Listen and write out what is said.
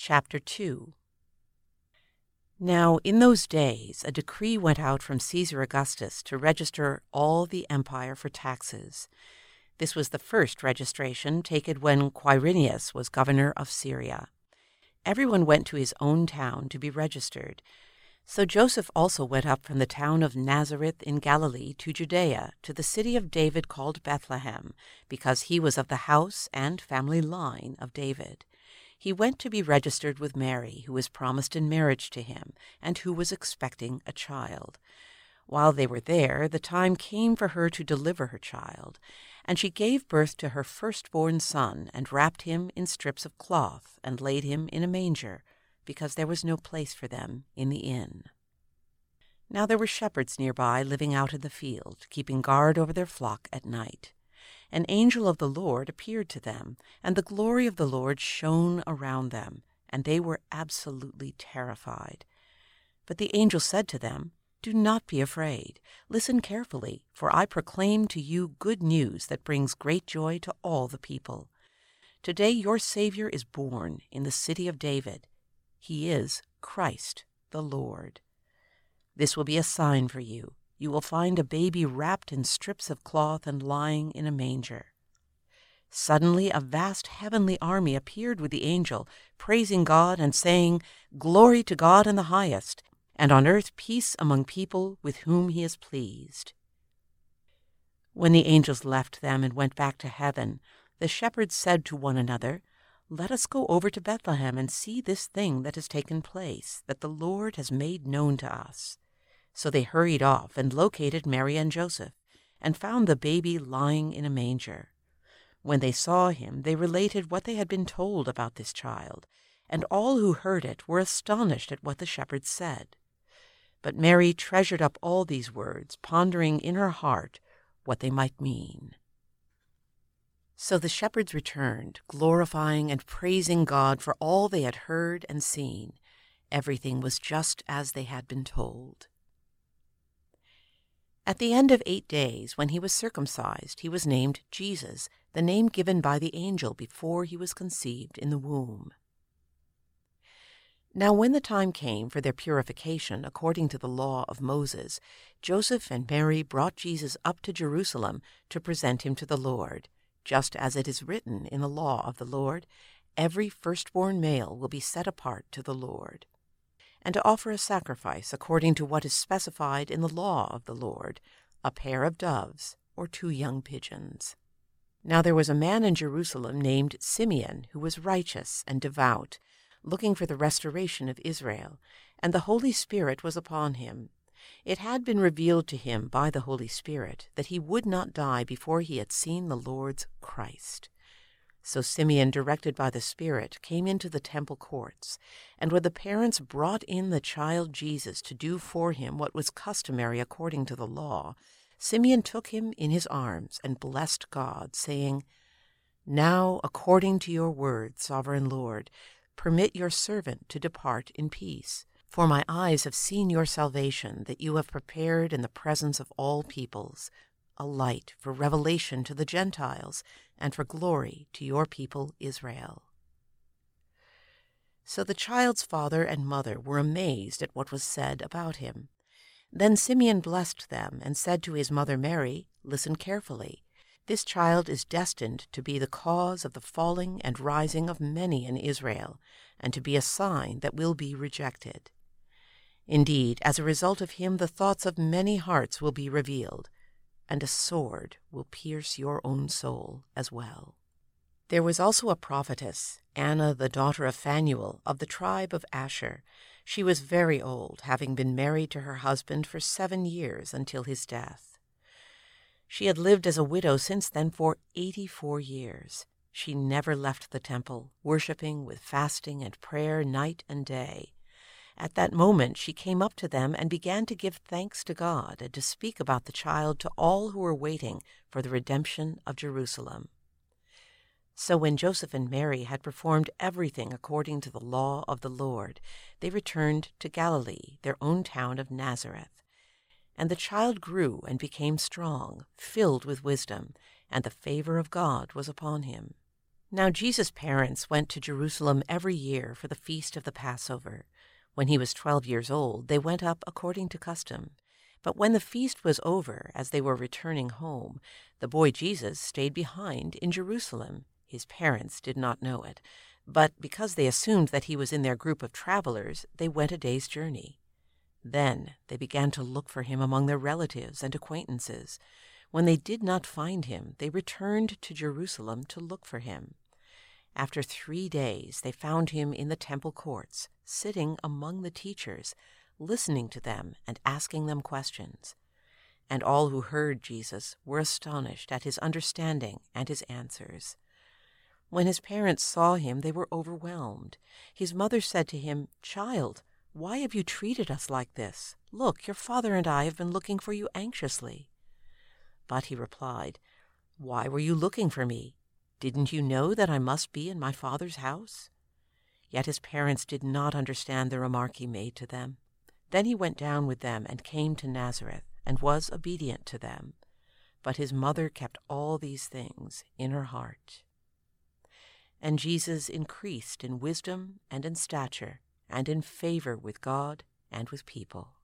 Chapter 2. Now in those days a decree went out from Caesar Augustus to register all the empire for taxes. This was the first registration taken when Quirinius was governor of Syria. Everyone went to his own town to be registered. So Joseph also went up from the town of Nazareth in Galilee to Judea, to the city of David called Bethlehem, because he was of the house and family line of David. He went to be registered with Mary, who was promised in marriage to him, and who was expecting a child. While they were there, the time came for her to deliver her child, and she gave birth to her firstborn son, and wrapped him in strips of cloth, and laid him in a manger, because there was no place for them in the inn. Now there were shepherds nearby living out in the field, keeping guard over their flock at night. An angel of the Lord appeared to them, and the glory of the Lord shone around them, and they were absolutely terrified. But the angel said to them, "Do not be afraid. Listen carefully, for I proclaim to you good news that brings great joy to all the people. Today your Savior is born in the city of David. He is Christ the Lord. This will be a sign for you. You will find a baby wrapped in strips of cloth and lying in a manger." Suddenly a vast heavenly army appeared with the angel, praising God and saying, "Glory to God in the highest, and on earth peace among people with whom he is pleased." When the angels left them and went back to heaven, the shepherds said to one another, "Let us go over to Bethlehem and see this thing that has taken place, that the Lord has made known to us." So they hurried off and located Mary and Joseph, and found the baby lying in a manger. When they saw him, they related what they had been told about this child, and all who heard it were astonished at what the shepherds said. But Mary treasured up all these words, pondering in her heart what they might mean. So the shepherds returned, glorifying and praising God for all they had heard and seen. Everything was just as they had been told. At the end of 8 days, when he was circumcised, he was named Jesus, the name given by the angel before he was conceived in the womb. Now when the time came for their purification according to the law of Moses, Joseph and Mary brought Jesus up to Jerusalem to present him to the Lord. Just as it is written in the law of the Lord, "Every firstborn male will be set apart to the Lord," and to offer a sacrifice according to what is specified in the law of the Lord, a pair of doves or 2 young pigeons. Now there was a man in Jerusalem named Simeon, who was righteous and devout, looking for the restoration of Israel, and the Holy Spirit was upon him. It had been revealed to him by the Holy Spirit that he would not die before he had seen the Lord's Christ. So Simeon, directed by the Spirit, came into the temple courts, and when the parents brought in the child Jesus to do for him what was customary according to the law, Simeon took him in his arms and blessed God, saying, "Now, according to your word, sovereign Lord, permit your servant to depart in peace. For my eyes have seen your salvation, that you have prepared in the presence of all peoples, a light for revelation to the Gentiles, and for glory to your people Israel." So the child's father and mother were amazed at what was said about him. Then Simeon blessed them and said to his mother Mary, "Listen carefully. This child is destined to be the cause of the falling and rising of many in Israel, and to be a sign that will be rejected. Indeed, as a result of him, the thoughts of many hearts will be revealed, and a sword will pierce your own soul as well." There was also a prophetess, Anna, the daughter of Phanuel, of the tribe of Asher. She was very old, having been married to her husband for 7 years until his death. She had lived as a widow since then for 84 years. She never left the temple, worshiping with fasting and prayer night and day. At that moment she came up to them and began to give thanks to God and to speak about the child to all who were waiting for the redemption of Jerusalem. So when Joseph and Mary had performed everything according to the law of the Lord, they returned to Galilee, their own town of Nazareth. And the child grew and became strong, filled with wisdom, and the favor of God was upon him. Now Jesus' parents went to Jerusalem every year for the feast of the Passover. When he was 12 years old, they went up according to custom. But when the feast was over, as they were returning home, the boy Jesus stayed behind in Jerusalem. His parents did not know it, but because they assumed that he was in their group of travelers, they went a day's journey. Then they began to look for him among their relatives and acquaintances. When they did not find him, they returned to Jerusalem to look for him. After 3 days, they found him in the temple courts, sitting among the teachers, listening to them and asking them questions. And all who heard Jesus were astonished at his understanding and his answers. When his parents saw him, they were overwhelmed. His mother said to him, "Child, why have you treated us like this? Look, your father and I have been looking for you anxiously." But he replied, "Why were you looking for me? Didn't you know that I must be in my father's house?" Yet his parents did not understand the remark he made to them. Then he went down with them and came to Nazareth, and was obedient to them. But his mother kept all these things in her heart. And Jesus increased in wisdom and in stature and in favor with God and with people.